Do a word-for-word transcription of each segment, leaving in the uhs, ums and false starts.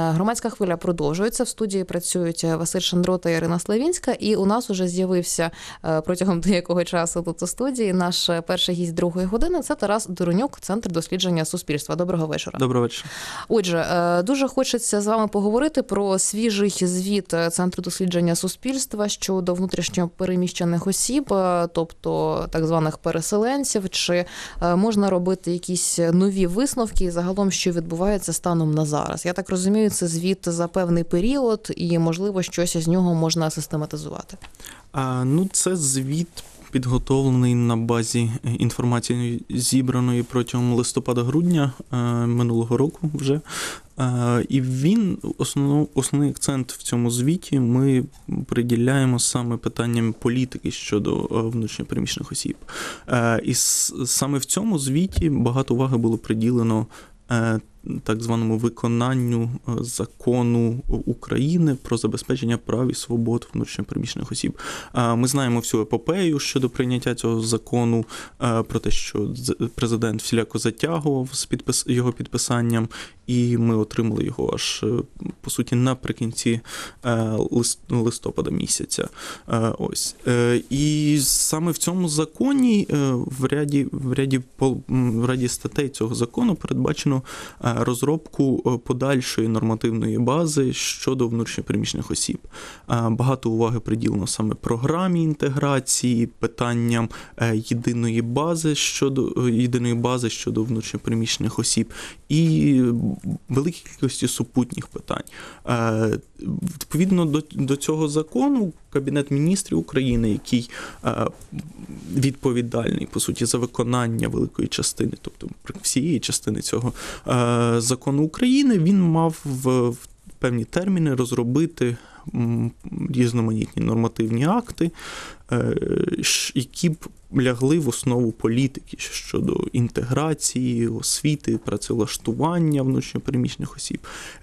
Громадська хвиля продовжується. В студії працюють Василь Шандро та Ірина Славінська. І у нас уже з'явився протягом деякого часу тут у студії наш перший гість другої години – це Тарас Дуронюк, Центр дослідження суспільства. Доброго вечора. Доброго вечора. Отже, дуже хочеться з вами поговорити про свіжий звіт Центру дослідження суспільства щодо внутрішньо переміщених осіб, тобто так званих переселенців. Чи можна робити якісь нові висновки і загалом, що відбувається станом на зараз? Я так розумію, це звіт за певний період і, можливо, щось із нього можна систематизувати. А, ну, це звіт підготовлений на базі інформації, зібраної протягом листопада-грудня минулого року вже. І він, основний, основний акцент в цьому звіті ми приділяємо саме питанням політики щодо внутрішньопереміщених осіб. І саме в цьому звіті багато уваги було приділено так званому виконанню закону України про забезпечення прав і свобод внутрішньопереміщених осіб. Ми знаємо всю епопею щодо прийняття цього закону, про те, що президент всіляко затягував з підпис... його підписанням, і ми отримали його аж, по суті, наприкінці листопада місяця. Ось. І саме в цьому законі, в ряді, в ряді, в ряді статей цього закону передбачено розробку подальшої нормативної бази щодо внутрішньопереміщених осіб. Багато уваги приділено саме програмі інтеграції, питанням єдиної бази щодо єдиної бази щодо внутрішньопереміщених осіб і великій кількості супутніх питань. Відповідно до, до цього закону Кабінет міністрів України, який відповідальний, по суті, за виконання великої частини, тобто всієї частини цього закону України, він мав в, в певні терміни розробити різноманітні нормативні акти, які б лягли в основу політики щодо інтеграції, освіти, працевлаштування внутрішньопереміщених осіб.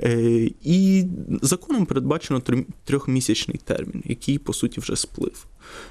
І законом передбачено трьохмісячний термін, який, по суті, вже сплив.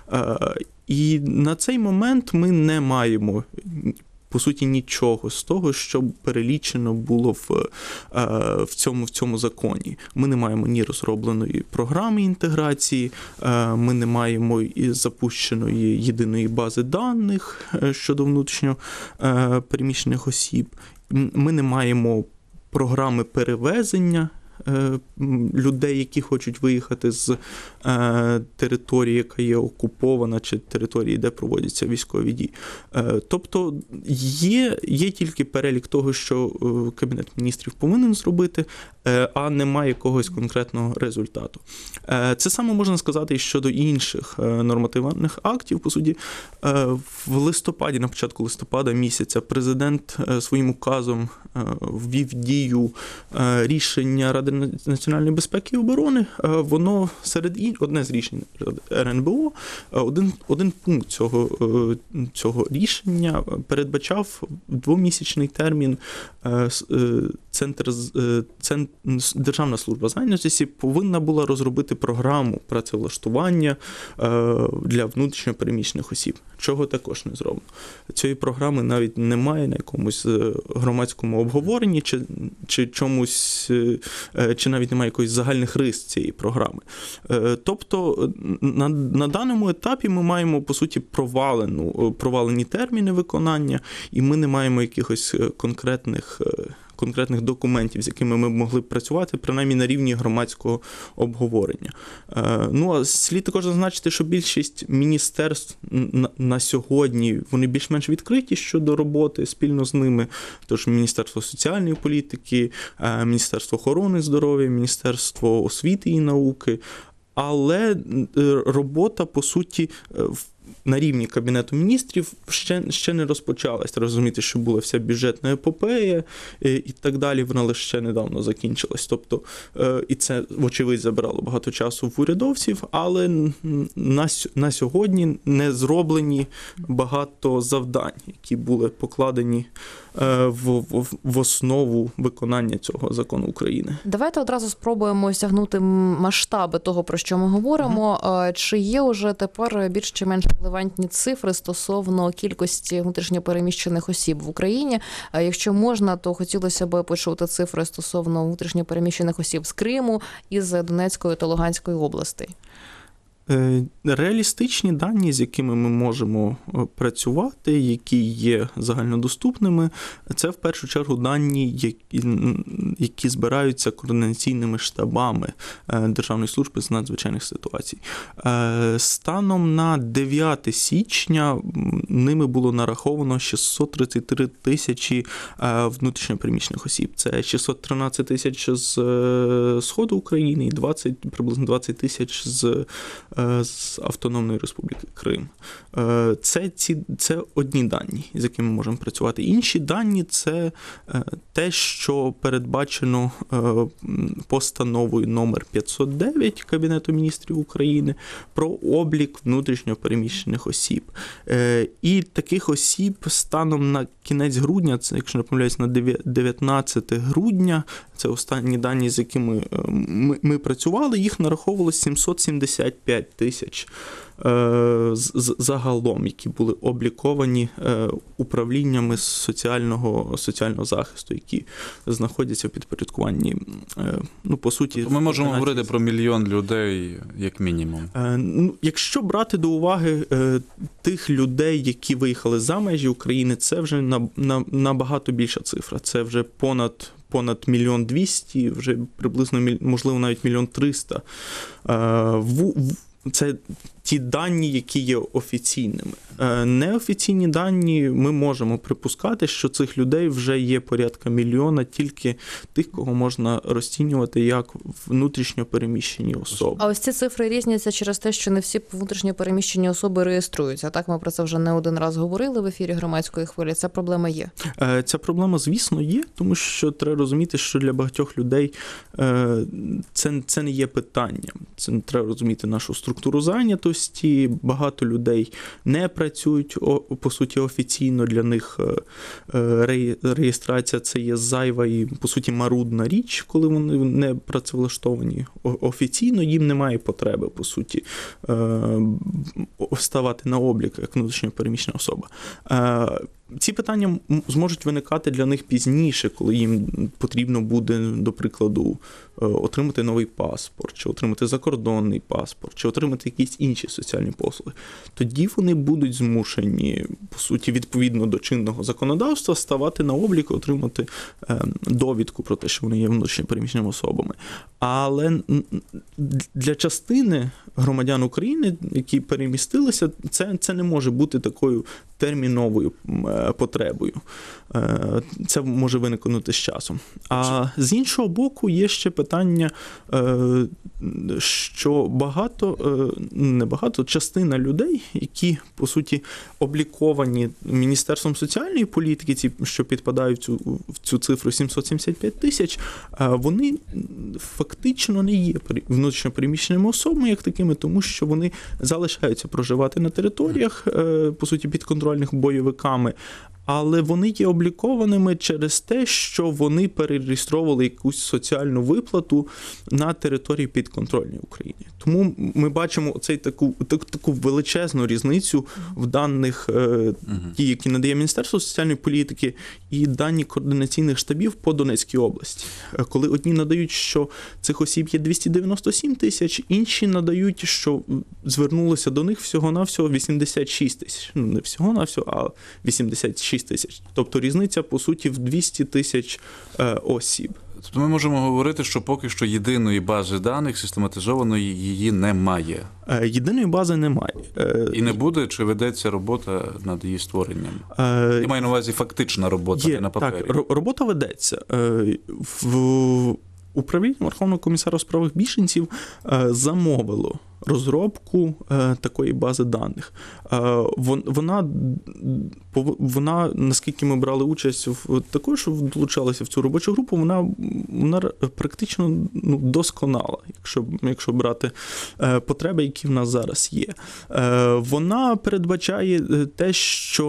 І на цей момент ми не маємо, по суті, нічого з того, що перелічено було в, в, цьому, в цьому законі. Ми не маємо ні розробленої програми інтеграції, ми не маємо і запущеної єдиної бази даних щодо внутрішньо переміщених осіб, ми не маємо програми перевезення людей, які хочуть виїхати з території, яка є окупована, чи території, де проводяться військові дії. Тобто є, є тільки перелік того, що Кабінет міністрів повинен зробити, а немає якогось конкретного результату. Це саме можна сказати і щодо інших нормативних актів. По суті, в листопаді, на початку листопада місяця, президент своїм указом ввів в дію рішення Ради національної безпеки і оборони. Воно серед ін... одне з рішень ер ен бе о, один, один пункт цього, цього рішення передбачав двомісячний термін. Центр, центр, Державна служба зайнятості повинна була розробити програму працевлаштування для внутрішньопереміщених осіб, чого також не зроблено. Цієї програми навіть немає на якомусь громадському обговоренні, чи, чи чомусь, чи навіть немає якоїсь загальних рис цієї програми. Тобто на, на даному етапі ми маємо, по суті, провалену, провалені терміни виконання, і ми не маємо якихось конкретних конкретних документів, з якими ми могли б працювати, принаймні на рівні громадського обговорення. Ну, а слід також зазначити, що більшість міністерств на, на сьогодні, вони більш-менш відкриті щодо роботи спільно з ними. Тож Міністерство соціальної політики, Міністерство охорони здоров'я, Міністерство освіти і науки. Але робота, по суті, на рівні Кабінету міністрів ще, ще не розпочалась. Треба розуміти, що була вся бюджетна епопея і так далі, вона лише ще недавно закінчилась. Тобто, і це, вочевидь, забирало багато часу в урядовців, але на, на сьогодні не зроблені багато завдань, які були покладені в, в, в основу виконання цього закону України. Давайте одразу спробуємо осягнути масштаби того, про що ми говоримо. Mm-hmm. Чи є уже тепер більш чи менш релевантні цифри стосовно кількості внутрішньопереміщених осіб в Україні? Якщо можна, то хотілося б почути цифри стосовно внутрішньопереміщених осіб з Криму і з Донецької та Луганської областей. Реалістичні дані, з якими ми можемо працювати, які є загальнодоступними, це в першу чергу дані, які, які збираються координаційними штабами Державної служби з надзвичайних ситуацій. Станом на дев'яте січня ними було нараховано шістсот тридцять три тисячі внутрішньопереміщених осіб. Це шістсот тринадцять тисяч з Сходу України і двадцять, приблизно двадцять тисяч з з Автономної Республіки Крим. Це, ці, це одні дані, з якими ми можемо працювати. Інші дані – це те, що передбачено постановою номер п'ятсот дев'ять Кабінету міністрів України про облік внутрішньопереміщених осіб. І таких осіб станом на кінець грудня, це, якщо не помиляюсь, на дев'ятнадцяте грудня, це останні дані, з якими ми, ми працювали, їх нараховувалося сімсот сімдесят п'ять тисяч загалом, які були обліковані управліннями соціального, соціального захисту, які знаходяться в підпорядкуванні, ну, по суті... Тобто ми можемо говорити про мільйон людей, як мінімум. Ну, якщо брати до уваги тих людей, які виїхали за межі України, це вже набагато більша цифра. Це вже понад понад мільйон двісті, вже приблизно, можливо, навіть мільйон триста. Це ті дані, які є офіційними. Неофіційні дані ми можемо припускати, що цих людей вже є порядка мільйона, тільки тих, кого можна розцінювати як внутрішньо переміщені особи. А ось ці цифри різняться через те, що не всі внутрішньо переміщені особи реєструються. Так, ми про це вже не один раз говорили в ефірі Громадської хвилі. Ця проблема є? Ця проблема, звісно, є, тому що треба розуміти, що для багатьох людей це, це не є питанням. Це треба розуміти нашу структуру зайнятості. Багато людей не працюють, по суті, офіційно. Для них реєстрація – це є зайва і, по суті, марудна річ, коли вони не працевлаштовані офіційно. Їм немає потреби, по суті, вставати на облік як внутрішньо переміщена особа. Ці питання зможуть виникати для них пізніше, коли їм потрібно буде, до прикладу, отримати новий паспорт, чи отримати закордонний паспорт, чи отримати якісь інші соціальні послуги. Тоді вони будуть змушені, по суті, відповідно до чинного законодавства, ставати на облік, отримати довідку про те, що вони є внутрішньо переміщеними особами. Але для частини громадян України, які перемістилися, це, це не може бути такою терміновою потребою. Це може виникнути з часом. А з іншого боку, є ще питання, що багато, не багато, частина людей, які, по суті, обліковані Міністерством соціальної політики, ці, що підпадають в цю, в цю цифру сімсот сімдесят п'ять тисяч, вони фактично не є внутрішньо переміщеними особами, як такими, тому що вони залишаються проживати на територіях, по суті, підконтрольних бойовиками, але вони є облікованими через те, що вони перереєстровували якусь соціальну виплату на території підконтрольної України. Тому ми бачимо цей таку, таку, таку величезну різницю в даних, uh-huh. ті, які надає Міністерство соціальної політики, і дані координаційних штабів по Донецькій області. Коли одні надають, що цих осіб є двісті дев'яносто сім тисяч, інші надають, що звернулося до них всього-навсього вісімдесят шість тисяч. Ну, не всього-навсього, а вісімдесят шість тисяч. Тобто різниця, по суті, в двісті тисяч е, осіб. Тобто ми можемо говорити, що поки що єдиної бази даних, систематизованої, її немає. Е, єдиної бази немає. Е, І не буде, чи ведеться робота над її створенням? Е, Я маю на увазі фактична робота, є, не на папері. Так, робота ведеться. Е, в управління Верховного комісара у справах біженців е, замовило розробку е, такої бази даних. Е, вона, вона, наскільки ми брали участь, в, також долучалися в цю робочу групу, вона, вона практично ну, досконала, якщо, якщо брати е, потреби, які в нас зараз є. Е, вона передбачає те, що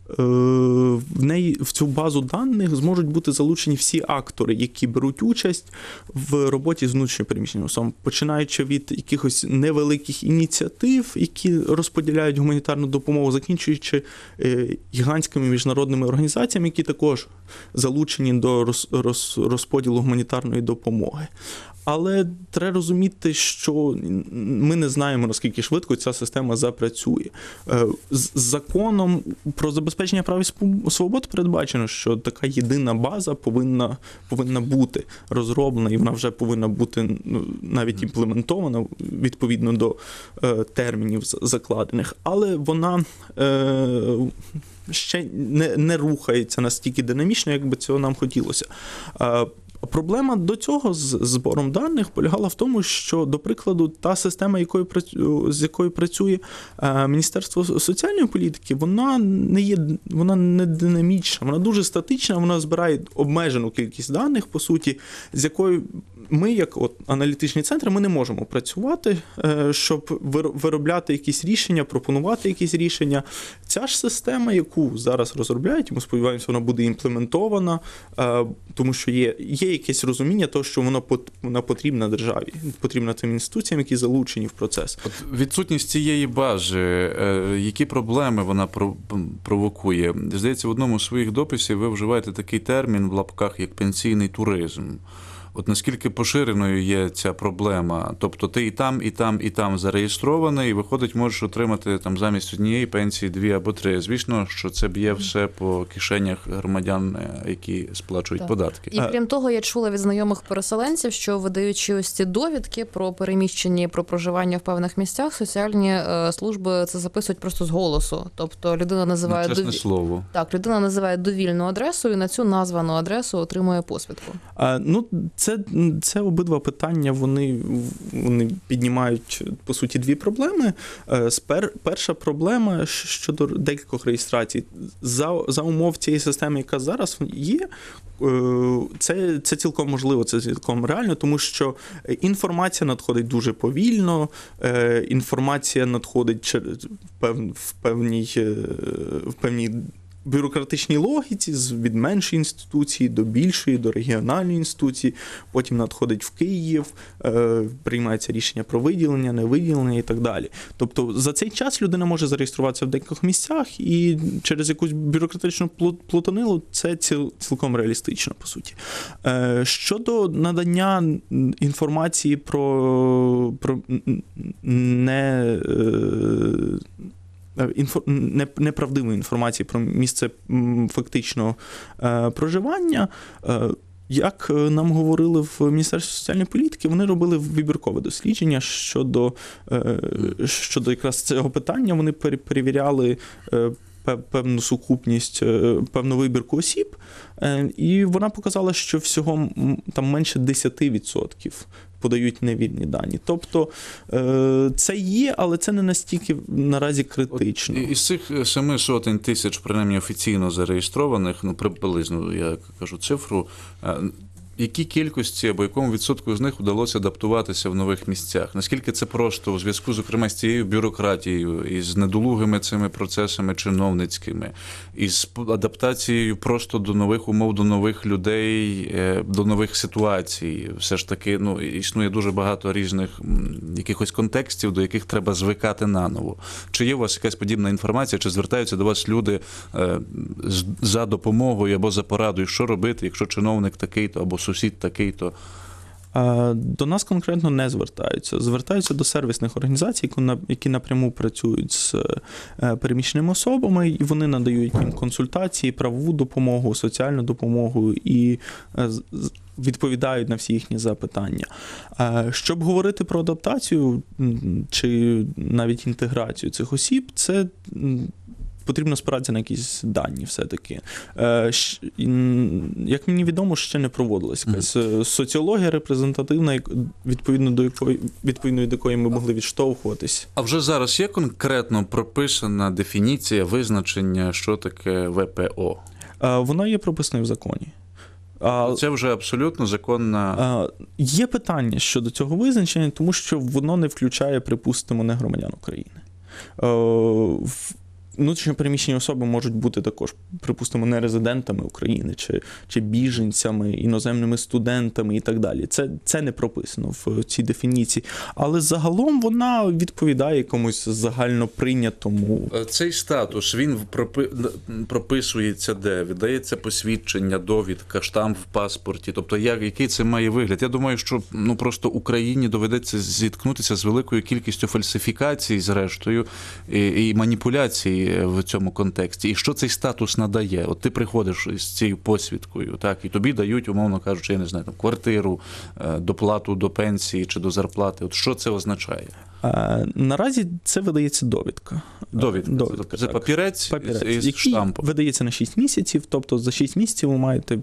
в неї, в цю базу даних зможуть бути залучені всі актори, які беруть участь в роботі з внутрішньо переміщеними особами, починаючи від якихось невеликих ініціатив, які розподіляють гуманітарну допомогу, закінчуючи гігантськими міжнародними організаціями, які також залучені до роз, роз, розподілу гуманітарної допомоги. Але треба розуміти, що ми не знаємо, наскільки швидко ця система запрацює. З законом про забезпечення прав і свобод передбачено, що така єдина база повинна, повинна бути розроблена, і вона вже повинна бути навіть імплементована відповідно до термінів закладених. Але вона ще не, не рухається настільки динамічно, як би цього нам хотілося. Проблема до цього з збором даних полягала в тому, що, до прикладу, та система, якою, з якою працює Міністерство соціальної політики, вона не є, вона не динамічна, вона дуже статична, вона збирає обмежену кількість даних, по суті, з якою ми, як от, аналітичні центри, ми не можемо працювати, щоб виробляти якісь рішення, пропонувати якісь рішення. Ця ж система, яку зараз розробляють, ми сподіваємося, вона буде імплементована, тому що є, є якесь розуміння того, що вона, вона потрібна державі, потрібна тим інституціям, які залучені в процес. От відсутність цієї бази, які проблеми вона провокує? Здається, в одному з своїх дописів ви вживаєте такий термін в лапках, як пенсійний туризм. От наскільки поширеною є ця проблема? Тобто ти і там, і там, і там зареєстрований, і виходить, можеш отримати там замість однієї пенсії дві або три. Звісно, що це б'є все по кишенях громадян, які сплачують так. податки. І крім того, я чула від знайомих переселенців, що видаючи ось ці довідки про переміщення, про проживання в певних місцях, соціальні служби це записують просто з голосу. Тобто людина називає Чесне дові... слово. Так, людина називає довільну адресу і на цю названу адресу отримує посвідку. А, ну, Це, це обидва питання, вони, вони піднімають, по суті, дві проблеми. Спер, перша проблема щодо декількох реєстрацій. За, за умов цієї системи, яка зараз є, це, це цілком можливо, це цілком реально, тому що інформація надходить дуже повільно, інформація надходить в певній, в певній бюрократичній логіці від меншої інституції до більшої, до регіональної інституції, потім надходить в Київ, приймається рішення про виділення, невиділення і так далі. Тобто за цей час людина може зареєструватися в декількох місцях, і через якусь бюрократичну плутанину це цілком реалістично, по суті. Щодо надання інформації про, про не... неправдивої інформації про місце фактичного проживання. Як нам говорили в Міністерстві соціальної політики, вони робили вибіркове дослідження щодо, щодо якраз цього питання. Вони перевіряли певну сукупність, певну вибірку осіб, і вона показала, що всього там менше десять відсотків подають невірні дані. Тобто це є, але це не настільки наразі критично. От із цих семи сотень тисяч, принаймні офіційно зареєстрованих, ну приблизно, я кажу цифру, які кількості або якому відсотку з них вдалося адаптуватися в нових місцях? Наскільки це просто у зв'язку, зокрема, з цією бюрократією, із недолугими цими процесами чиновницькими, із адаптацією просто до нових умов, до нових людей, до нових ситуацій? Все ж таки, ну, існує дуже багато різних якихось контекстів, до яких треба звикати наново. Чи є у вас якась подібна інформація, чи звертаються до вас люди за допомогою або за порадою, що робити, якщо чиновник такий-то або сусід такий-то? До нас конкретно не звертаються. Звертаються до сервісних організацій, які напряму працюють з переміщеними особами, і вони надають їм консультації, правову допомогу, соціальну допомогу і відповідають на всі їхні запитання. Щоб говорити про адаптацію чи навіть інтеграцію цих осіб, це потрібно спиратися на якісь дані все-таки. Як мені відомо, ще не проводилась якась соціологія репрезентативна, відповідно до якої, відповідно до якої ми могли відштовхуватись. А вже зараз є конкретно прописана дефініція, визначення, що таке ве пе о? Вона є прописана в законі. Це вже абсолютно законна... Є питання щодо цього визначення, тому що воно не включає, припустимо, не громадян України. внутрішньо переміщені особи можуть бути також, припустимо, не резидентами України, чи, чи біженцями, іноземними студентами і так далі. Це, це не прописано в цій дефініції. Але загалом вона відповідає якомусь загально прийнятому. Цей статус, він пропи- прописується де? Віддається посвідчення, довідка, штамп в паспорті. Тобто, як, який це має вигляд? Я думаю, що ну, просто Україні доведеться зіткнутися з великою кількістю фальсифікацій, зрештою, і, і маніпуляцій в цьому контексті. І що цей статус надає? От ти приходиш з цією посвідкою, так, і тобі дають, умовно кажучи, я не знаю, там, квартиру, доплату до пенсії чи до зарплати. От що це означає? А, наразі це видається довідка. Довідка. довідка це так. папірець, Папірець, із який штампом. видається на шість місяців, тобто за шість місяців ви маєте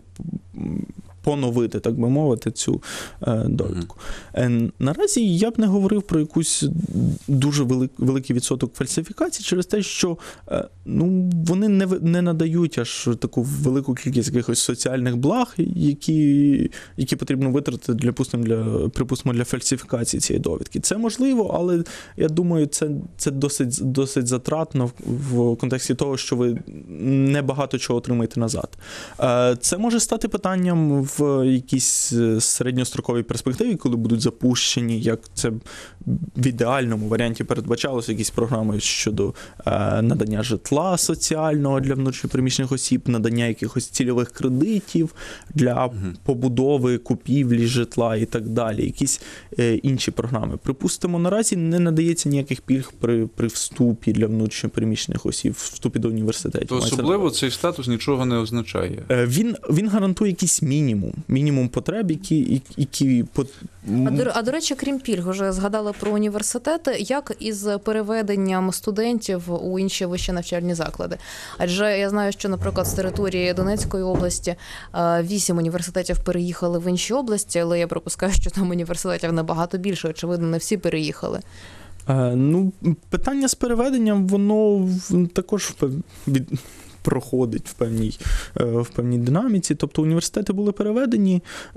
поновити, так би мовити, цю е, довідку. Mm-hmm. Е, наразі я б не говорив про якусь дуже велик, великий відсоток фальсифікацій через те, що е, ну, вони не, не надають аж таку велику кількість якихось соціальних благ, які, які потрібно витратити для, припустимо, для, припустимо, для фальсифікації цієї довідки. Це можливо, але я думаю, це, це досить, досить затратно в, в контексті того, що ви не багато чого отримаєте назад. Е, це може стати питанням в якійсь середньостроковій перспективі, коли будуть запущені, як це в ідеальному варіанті передбачалося, якісь програми щодо е, надання житла соціального для внутрішньопереміщених осіб, надання якихось цільових кредитів для угу. побудови, купівлі житла і так далі, якісь е, інші програми. Припустимо, наразі не надається ніяких пільг при, при вступі для внутрішньопереміщених осіб, вступі до університетів. То особливо цей статус нічого не означає? Е, він, він гарантує якийсь мінімум. Мінімум потреб, які... які... А, до, а, до речі, крім пільг, вже згадали про університети. Як із переведенням студентів у інші вищі навчальні заклади? Адже я знаю, що, наприклад, з території Донецької області вісім університетів переїхали в інші області, але я припускаю, що там університетів набагато більше. Очевидно, не всі переїхали. А, ну, питання з переведенням, воно також від... проходить в певній, в певній динаміці. Тобто університети були переведені,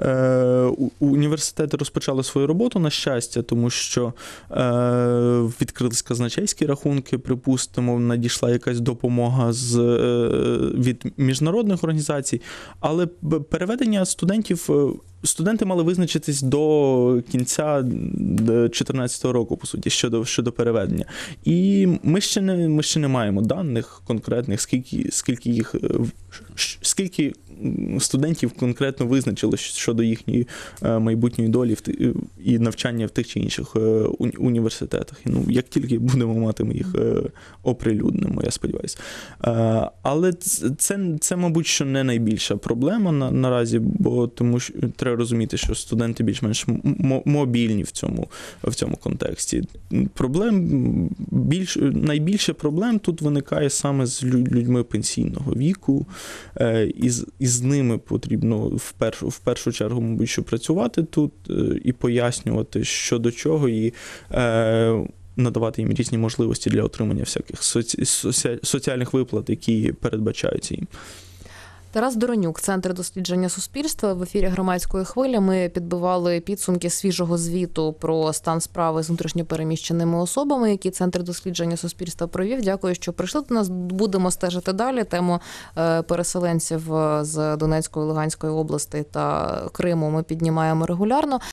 університети розпочали свою роботу, на щастя, тому що відкрились казначейські рахунки, припустимо, надійшла якась допомога з, від міжнародних організацій, але переведення студентів Студенти мали визначитись до кінця дві тисячі чотирнадцятого року, по суті, щодо, щодо переведення. І ми ще не, ми ще не маємо даних конкретних, скільки, скільки їх, скільки студентів конкретно визначили щодо їхньої майбутньої долі і навчання в тих чи інших університетах. Ну, як тільки будемо мати, ми їх оприлюднимо, я сподіваюся. Але це, це, мабуть, що не найбільша проблема на, наразі, бо тому що треба розуміти, що студенти більш-менш мобільні в цьому, в цьому контексті. Проблем, більш, найбільше проблем тут виникає саме з людьми пенсійного віку, і з, і з ними потрібно в першу, в першу чергу, мабуть, що працювати тут і пояснювати, що до чого, і е, надавати їм різні можливості для отримання всяких соці, соці, соціальних виплат, які передбачаються їм. Тарас Доронюк, Центр дослідження суспільства. В ефірі «Громадської хвилі» ми підбивали підсумки свіжого звіту про стан справи з внутрішньопереміщеними особами, які Центр дослідження суспільства провів. Дякую, що прийшли до нас. Будемо стежити далі. Тему переселенців з Донецької, Луганської області та Криму ми піднімаємо регулярно.